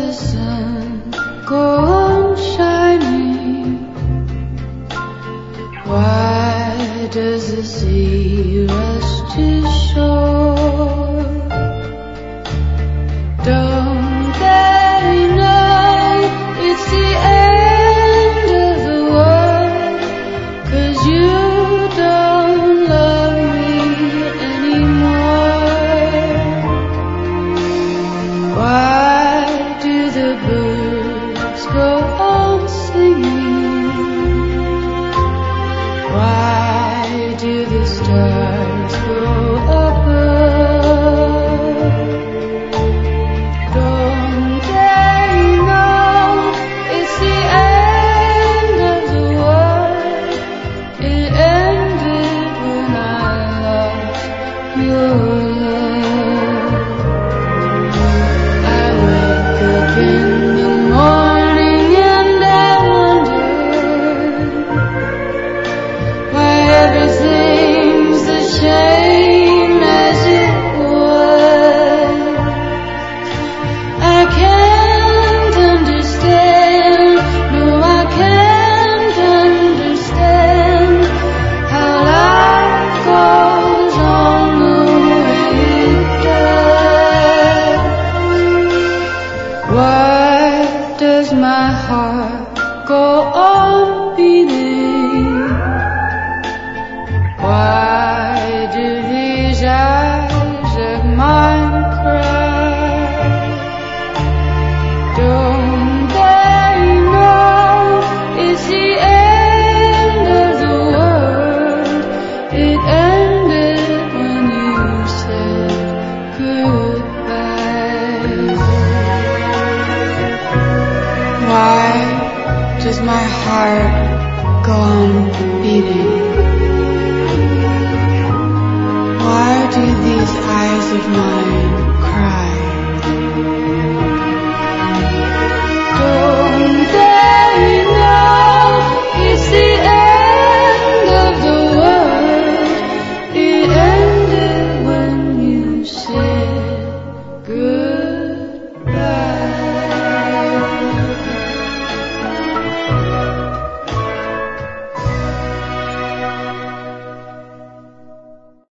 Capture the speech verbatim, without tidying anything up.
the sun go on shining? Why does the sea rush to shore? Don't they know it's the end of the world? 'Cause you don't love me anymore. Why do the birds go on singing? Why do the stars go above? Don't they know it's the end of the world? It ended when I lost your love. I wake up in the morning and I wonder why everything's the same as it was. I can't understand, no I can't understand how life goes on the way it does. Why does my heart go on beating? Why do these eyes of mine cry? Don't they know it's the end of the world? It ended when you said goodbye. Why does my heart go on beating? Why do these eyes of mine